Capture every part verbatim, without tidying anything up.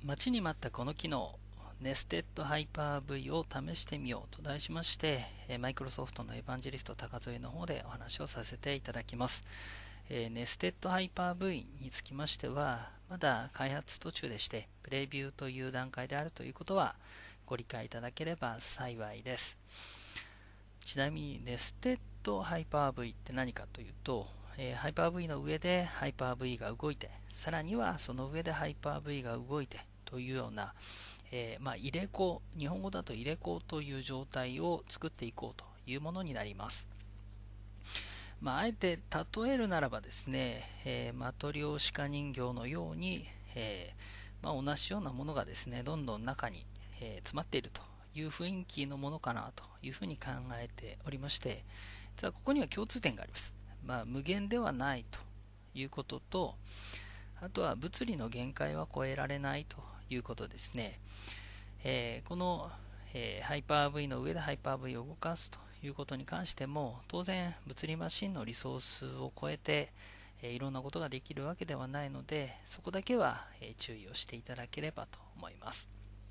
待ちに待ったこの機能、ネステッドハイパー V を試してみようと題しまして、マイクロソフトのエヴァンジェリスト高添の方でお話をさせていただきます。ネステッドハイパー V につきましては、まだ開発途中でして、プレビューという段階であるということはご理解いただければ幸いです。ちなみにネステッドハイパー V って何かというと、ハイパー V の上でハイパー V が動いて、さらにはその上でハイパー V が動いてというような、えー、まあ入れ子、日本語だと入れ子という状態を作っていこうというものになります。まあ、あえて例えるならばですね、えー、マトリョーシカ人形のように、えーまあ、同じようなものがですね、どんどん中に、えー、詰まっているという雰囲気のものかなというふうに考えておりまして、実はここには共通点があります。まあ、無限ではないということと、あとは物理の限界は超えられないということですね。えー、この、えー、ハイパー V の上でハイパー V を動かすということに関しても、当然物理マシンのリソースを超えて、えー、いろんなことができるわけではないので、そこだけは、えー、注意をしていただければと思います。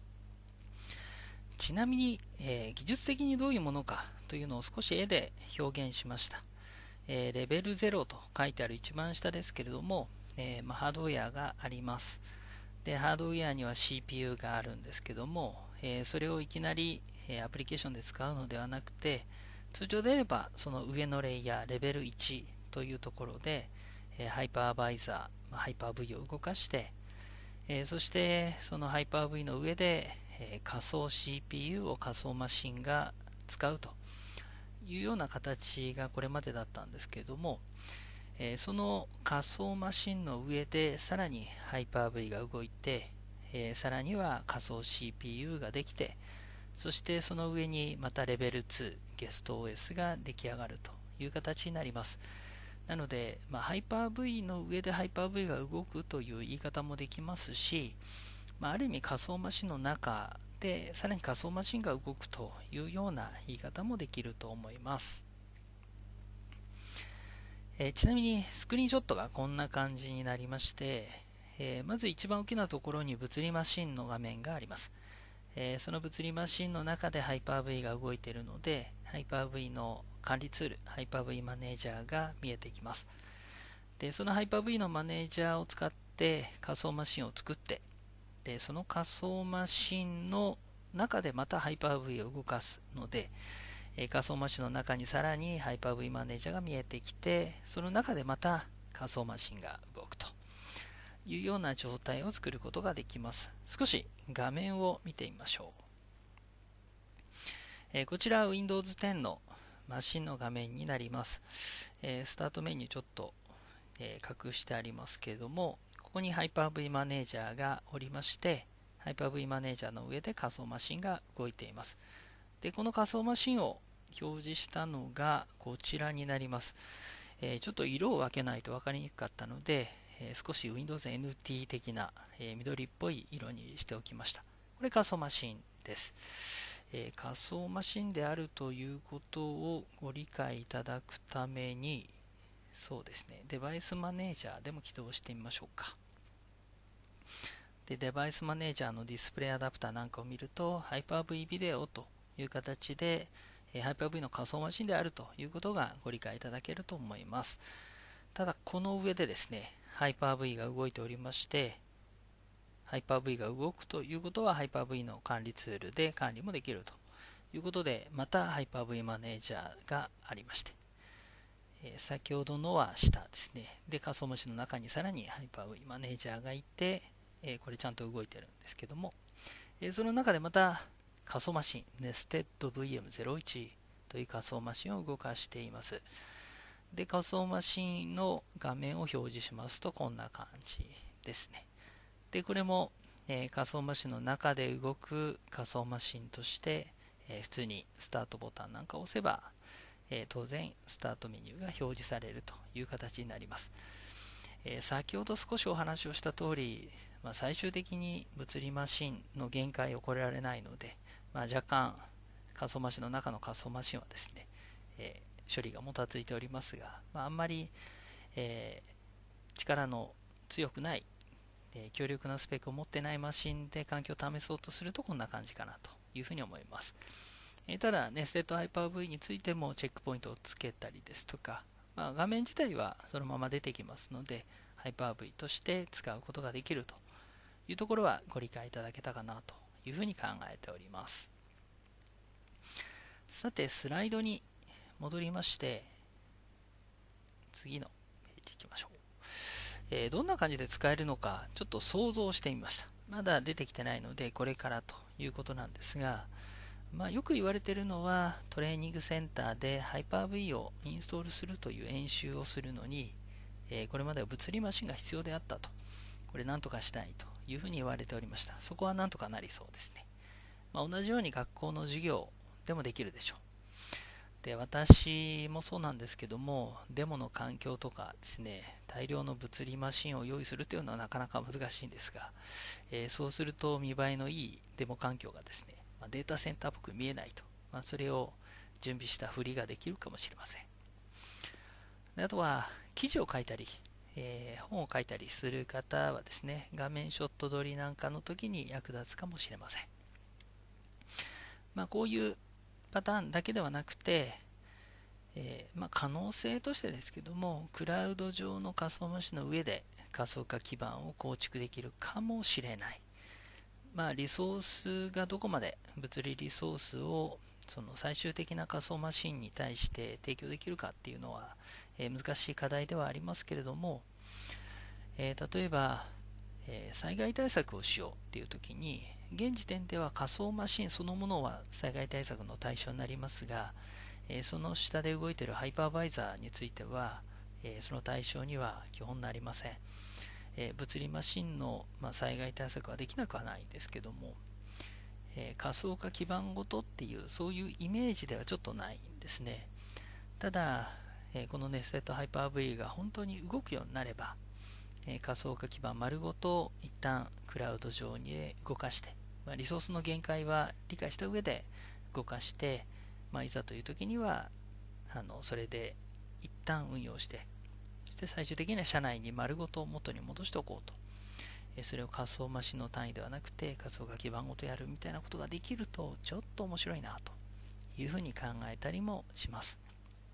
ちなみに、えー、技術的にどういうものかというのを少し絵で表現しました。えー、レベルゼロと書いてある一番下ですけれども、えーまあ、ハードウェアがあります。で、ハードウェアには シーピーユー があるんですけども、えー、それをいきなり、えー、アプリケーションで使うのではなくて、通常であればその上のレイヤー、レベルいちというところで、えー、ハイパーバイザー、まあ、ハイパー V を動かして、えー、そしてそのハイパー V の上で、えー、仮想 シーピーユー を仮想マシンが使うというような形がこれまでだったんですけれども、えー、その仮想マシンの上でさらにハイパー V が動いて、えー、さらには仮想 シーピーユー ができて、そしてその上にまたレベルツーゲスト オーエス が出来上がるという形になります。なので、まあ、ハイパー V の上でハイパー V が動くという言い方もできますし、まあ、ある意味仮想マシンの中でさらに仮想マシンが動くというような言い方もできると思います。えー、ちなみにスクリーンショットがこんな感じになりまして、えー、まず一番大きなところに物理マシンの画面があります。えー、その物理マシンの中でハイパー V が動いているので、ハイパー V の管理ツール、ハイパー V マネージャーが見えてきます。で、そのハイパー V のマネージャーを使って仮想マシンを作って、で、その仮想マシンの中でまたハイパー V を動かすので、え仮想マシンの中にさらにハイパー V マネージャーが見えてきて、その中でまた仮想マシンが動くというような状態を作ることができます。少し画面を見てみましょう。えこちら ウィンドウズテン のマシンの画面になります。えスタートメニューちょっと、え隠してありますけれども、ここにハイパー V マネージャーがおりまして、ハイパー V マネージャーの上で仮想マシンが動いています。で、この仮想マシンを表示したのがこちらになります。えー、ちょっと色を分けないと分かりにくかったので、えー、少し ウィンドウズエヌティー 的な、えー、緑っぽい色にしておきました。これ仮想マシンです。えー、仮想マシンであるということをご理解いただくために、そうですね、デバイスマネージャーでも起動してみましょうか。で、デバイスマネージャーのディスプレイアダプターなんかを見ると、ハイパー V ビデオという形で、ハイパー V の仮想マシンであるということがご理解いただけると思います。ただ、この上でですね、ハイパー V が動いておりまして、ハイパー V が動くということは、ハイパー V の管理ツールで管理もできるということで、またハイパー V マネージャーがありまして、え先ほどのは下ですね。で、仮想マシンの中にさらにハイパー V マネージャーがいて、えこれちゃんと動いてるんですけども、えその中でまた仮想マシン ネステッドブイエムゼロいち という仮想マシンを動かしています。で、仮想マシンの画面を表示しますとこんな感じですね。で、これも、えー、仮想マシンの中で動く仮想マシンとして、えー、普通にスタートボタンなんかを押せば、えー、当然スタートメニューが表示されるという形になります。えー、先ほど少しお話をした通り、まあ、最終的に物理マシンの限界を超えられないので、まあ、若干仮想マシンの中の仮想マシンはですね、えー、処理がもたついておりますが、まあ、あんまり、えー、力の強くない、 えー、強力なスペックを持ってないマシンで環境を試そうとするとこんな感じかなというふうに思います。えー、ただ、ネステッドハイパー ブイ についてもチェックポイントをつけたりですとか、まあ、画面自体はそのまま出てきますので、ハイパー ブイ として使うことができるというところはご理解いただけたかなというふうに考えております。さて、スライドに戻りまして、次のページ行きましょう。えー、どんな感じで使えるのかちょっと想像してみました。まだ出てきてないのでこれからということなんですが、まあ、よく言われているのはトレーニングセンターで ハイパーブイ をインストールするという演習をするのに、えー、これまでは物理マシンが必要であったと、これなんとかしたいというふうに言われておりました。そこはなんとかなりそうですね。まあ、同じように学校の授業でもできるでしょう。で、私もそうなんですけども、デモの環境とかですね、大量の物理マシンを用意するというのはなかなか難しいんですが、えー、そうすると見栄えのいいデモ環境がですね、まあ、データセンターっぽく見えないと、まあ、それを準備した振りができるかもしれません。で、あとは記事を書いたり、えー、本を書いたりする方はですね、画面ショット撮りなんかの時に役立つかもしれません。まあ、こういうパターンだけではなくて、えーまあ、可能性としてですけども、クラウド上の仮想マシンの上で仮想化基盤を構築できるかもしれない。まあ、リソースがどこまで物理リソースをその最終的な仮想マシンに対して提供できるかっていうのは、えー、難しい課題ではありますけれども、えー、例えば、えー、災害対策をしようっていう時に、現時点では仮想マシンそのものは災害対策の対象になりますが、えー、その下で動いているハイパーバイザーについては、えー、その対象には基本なりません。えー、物理マシンの、まあ、災害対策はできなくはないんですけども、えー、仮想化基盤ごとっていうそういうイメージではちょっとないんですね。ただ、えー、このネステッドハイパー ブイ が本当に動くようになれば、えー、仮想化基盤丸ごと一旦クラウド上に動かして、まあ、リソースの限界は理解した上で動かして、まあ、いざという時にはあのそれで一旦運用して、そして最終的には社内に丸ごと元に戻しておこうと、えそれを仮想マシンの単位ではなくて仮想化基盤ごとやるみたいなことができるとちょっと面白いなというふうに考えたりもします。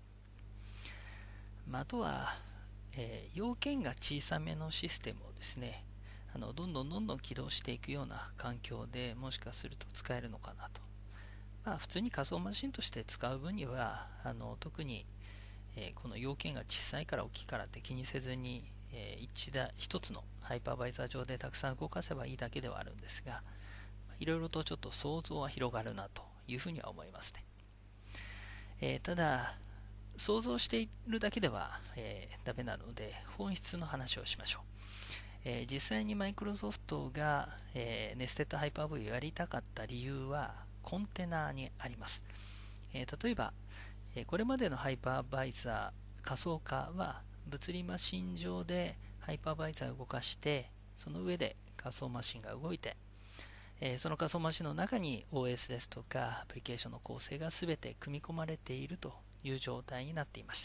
まあ、あとは、えー、要件が小さめのシステムをですね、あのどんどんどんどん起動していくような環境でもしかすると使えるのかなと。まあ、普通に仮想マシンとして使う分にはあの特に、えー、この要件が小さいから大きいからって気にせずに、えー、一だ一つのハイパーバイザー上でたくさん動かせばいいだけではあるんですが、いろいろとちょっと想像は広がるなというふうには思いますね。えー、ただ想像しているだけでは、えー、ダメなので本質の話をしましょう。えー、実際にマイクロソフトが、えー、ネステッドハイパー ブイ をやりたかった理由はコンテナにあります。えー、例えば、えー、これまでのハイパーバイザー仮想化は物理マシン上でハイパーバイザーを動かしてその上で仮想マシンが動いて、えー、その仮想マシンの中に オーエス ですとかアプリケーションの構成が全て組み込まれているという状態になっていました。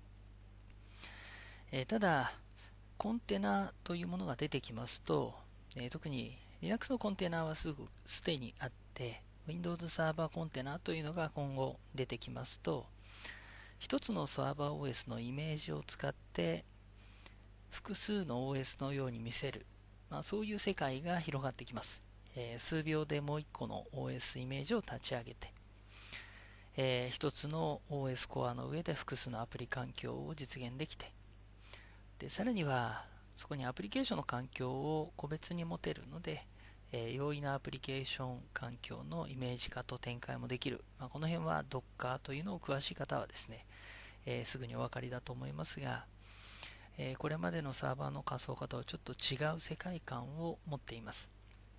えー、ただコンテナというものが出てきますと、えー、特に Linux のコンテナはすぐすでにあって Windows サーバーコンテナというのが今後出てきますと、一つのサーバー オーエス のイメージを使って複数の オーエス のように見せる、まあ、そういう世界が広がってきます。えー、数秒でもう一個の オーエス イメージを立ち上げて、えー、一つの オーエス コアの上で複数のアプリ環境を実現できて、でさらにはそこにアプリケーションの環境を個別に持てるので、えー、容易なアプリケーション環境のイメージ化と展開もできる、まあ、この辺は Docker というのを詳しい方はですね、えー、すぐにお分かりだと思いますが、えー、これまでのサーバーの仮想化とはちょっと違う世界観を持っています。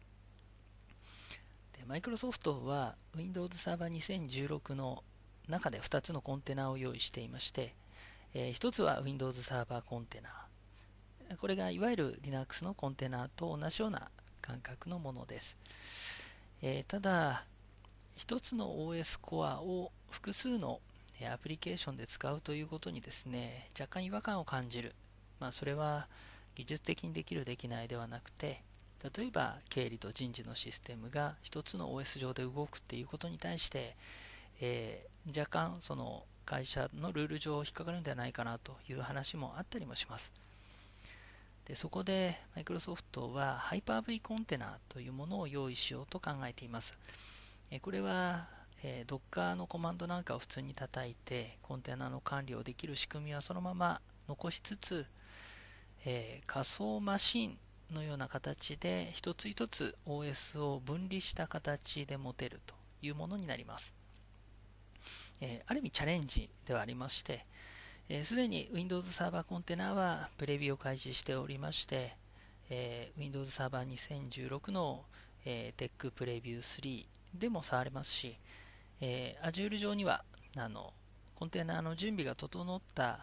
で、マイクロソフトは Windows サーバーにせんじゅうろくの中でふたつのコンテナを用意していまして、えー、ひとつは Windows サーバーコンテナ、これがいわゆる Linux のコンテナと同じような感覚のものです。えー、ただひとつの オーエス コアを複数のアプリケーションで使うということにですね、若干違和感を感じる。まあ、それは技術的にできるできないではなくて、例えば経理と人事のシステムが一つの オーエス 上で動くっていうことに対して、えー、若干その会社のルール上引っかかるんではないかなという話もあったりもします。でそこでマイクロソフトは ハイパーブイ コンテナというものを用意しようと考えています。えー、これは、えー、Docker のコマンドなんかを普通に叩いてコンテナの管理をできる仕組みはそのまま残しつつ、えー、仮想マシンのような形で一つ一つ オーエス を分離した形で持てるというものになります。えー、ある意味チャレンジではありまして、すで、えー、に Windows Server コンテナはプレビューを開始しておりまして、えー、Windows Server にせんじゅうろくの、えー、Tech プレビュースリーでも触れますし、えー、Azure 上にはあのコンテナの準備が整った、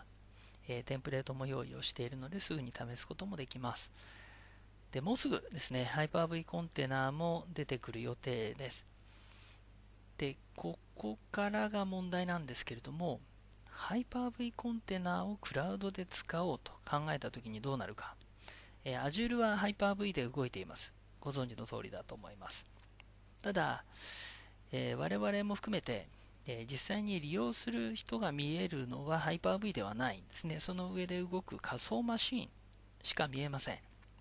えー、テンプレートも用意をしているのですぐに試すこともできます。でもうすぐですね、ハイパーブイ コンテナも出てくる予定です。で、ここからが問題なんですけれども、ハイパーブイ コンテナをクラウドで使おうと考えたときにどうなるか。えー、Azure は ハイパーブイ で動いています。ご存知の通りだと思います。ただ、えー、我々も含めて、えー、実際に利用する人が見えるのは ハイパーブイ ではないんですね。その上で動く仮想マシンしか見えません。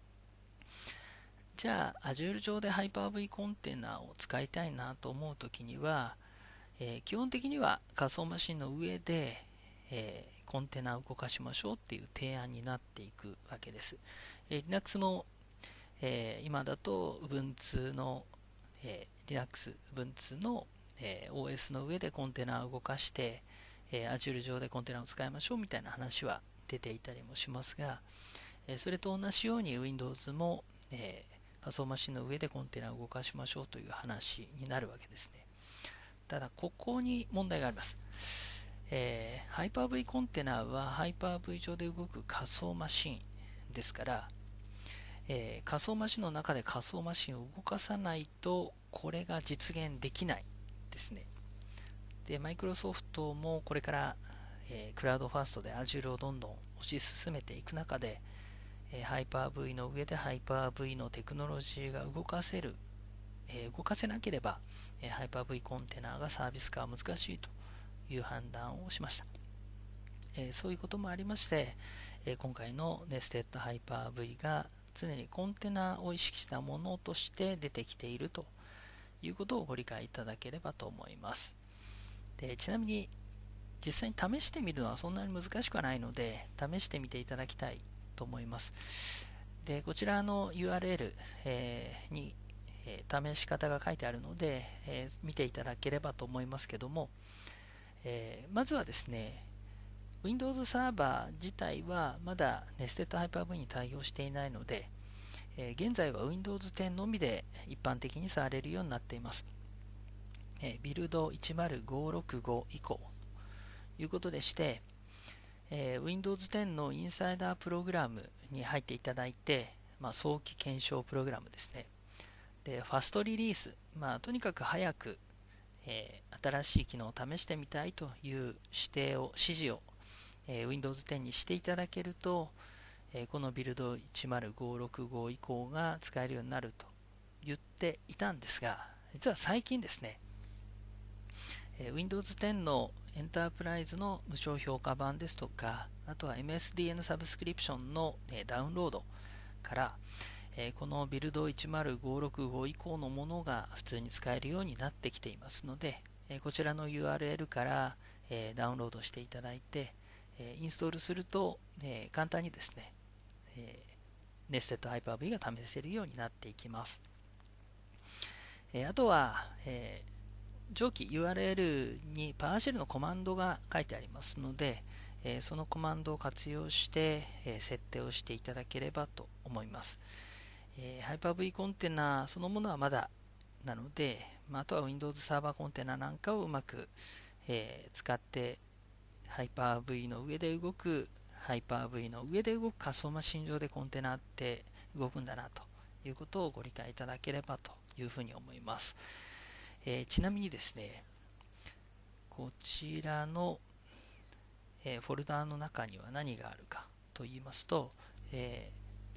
じゃあ Azure 上で ハイパーブイ コンテナを使いたいなと思うときには、えー、基本的には仮想マシンの上で、えー、コンテナを動かしましょうっていう提案になっていくわけです。えー、Linux も、えー、今だと Ubuntu の、えー、Linux、Ubuntu の、えー、オーエス の上でコンテナを動かして、えー、Azure 上でコンテナを使いましょうみたいな話は出ていたりもしますが、えー、それと同じように Windows も、えー仮想マシンの上でコンテナを動かしましょうという話になるわけですね。ただ、ここに問題があります。えー、ハイパーブイ コンテナはハイパーブイ上で動く仮想マシンですから、えー、仮想マシンの中で仮想マシンを動かさないとこれが実現できないですね。で、マイクロソフトもこれから、えー、クラウドファーストで Azure をどんどん推し進めていく中で、ハイパーブイ の上でハイパーブイ のテクノロジーが動かせる、えー、動かせなければ、えー、ハイパーブイ コンテナがサービス化は難しいという判断をしました。えー、そういうこともありまして、えー、今回の Nested Hyper V が常にコンテナを意識したものとして出てきているということをご理解いただければと思います。で、ちなみに実際に試してみるのはそんなに難しくはないので、試してみていただきたいと思います。で、こちらの ユーアールエル、えー、に、えー、試し方が書いてあるので、えー、見ていただければと思いますけども、えー、まずはですね、Windows サーバー自体はまだ Nested Hyper V に対応していないので、えー、現在は Windows テンのみで一般的に触れるようになっています。えー、ビルドいちまるごろくご以降ということでして、えー、Windows テンのインサイダープログラムに入っていただいて、まあ、早期検証プログラムですね。で、ファストリリース、まあ、とにかく早く、えー、新しい機能を試してみたいという指定を、指示を、えー、Windows テンにしていただけると、えー、このビルドいちまるごろくご以降が使えるようになると言っていたんですが、実は最近ですね、えー、Windows テンのエンタープライズの無償評価版ですとか、あとは エムエスディーエヌ サブスクリプションの、えー、ダウンロードから、えー、このビルドいちまるごろくご以降のものが普通に使えるようになってきていますので、えー、こちらの ユーアールエル から、えー、ダウンロードしていただいて、えー、インストールすると、えー、簡単にですね、えー、Nested Hyper V が試せるようになっていきます。えー、あとは、えー上記 ユーアールエル に PowerShell のコマンドが書いてありますので、えー、そのコマンドを活用して、えー、設定をしていただければと思います。えー、ハイパーブイ コンテナそのものはまだなので、まあ、あとは Windows サーバーコンテナなんかをうまく、えー、使ってハイパーブイの上で動くハイパーブイの上で動く仮想マシン上でコンテナって動くんだなということをご理解いただければというふうに思います。えー、ちなみにですね、こちらの、えー、フォルダーの中には何があるかと言いますと、え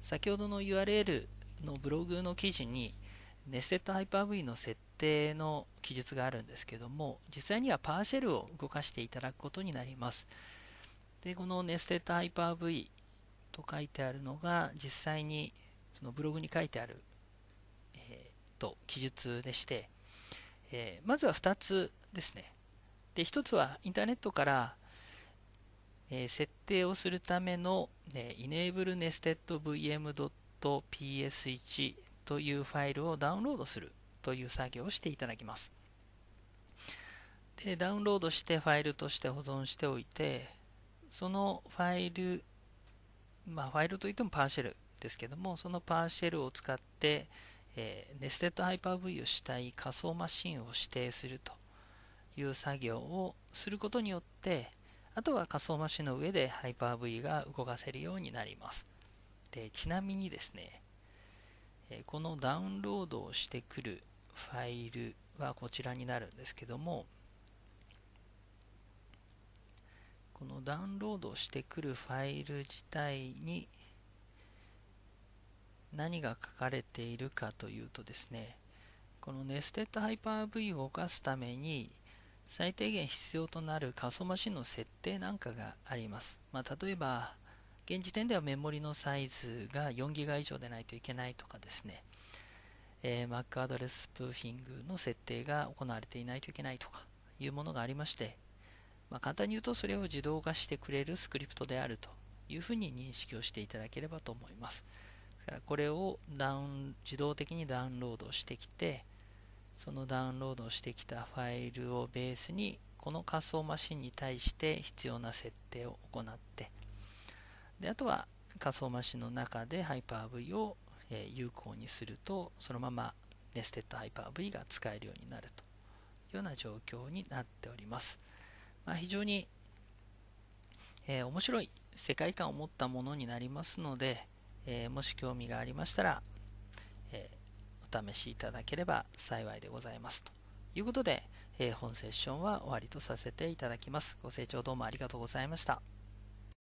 先ほどの ユーアールエル のブログの記事に Nested Hyper-V の設定の記述があるんですけども、実際にはパーシェルを動かしていただくことになります。で、この Nested Hyper-V と書いてあるのが実際にそのブログに書いてある、えー、と記述でして、えー、まずはふたつですね。で、ひとつはインターネットから、えー、設定をするための、えー、enable nested vm.ピーエスワン というファイルをダウンロードするという作業をしていただきます。で、ダウンロードしてファイルとして保存しておいて、そのファイル、まあファイルといってもパーシェルですけども、そのパーシェルを使って、えー、Nested Hyper-V をしたい仮想マシンを指定するという作業をすることによって、あとは仮想マシンの上で Hyper-V が動かせるようになります。で、ちなみにですね、このダウンロードをしてくるファイルはこちらになるんですけども、このダウンロードをしてくるファイル自体に何が書かれているかというとですね、この Nested Hyper-V を動かすために最低限必要となる仮想マシンの設定なんかがあります。まあ、例えば現時点ではメモリのサイズが よんギガ 以上でないといけないとかですね、えー、Mac アドレススプーフィングの設定が行われていないといけないとかいうものがありまして、まあ、簡単に言うとそれを自動化してくれるスクリプトであるというふうに認識をしていただければと思います。だからこれをダウン自動的にダウンロードしてきて、そのダウンロードしてきたファイルをベースにこの仮想マシンに対して必要な設定を行って、であとは仮想マシンの中で Hyper-V を、えー、有効にすると、そのまま Nested Hyper-V が使えるようになるというような状況になっております。まあ、非常に、えー、面白い世界観を持ったものになりますので、えー、もし興味がありましたら、えー、お試しいただければ幸いでございますということで、えー、本セッションは終わりとさせていただきます。ご清聴どうもありがとうございました。